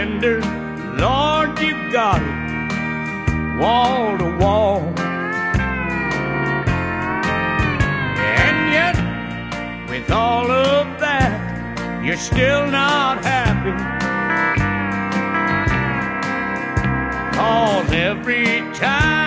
surrender, Lord, you got it wall to wall. And yet, with all of that, you're still not happy. 'Cause every time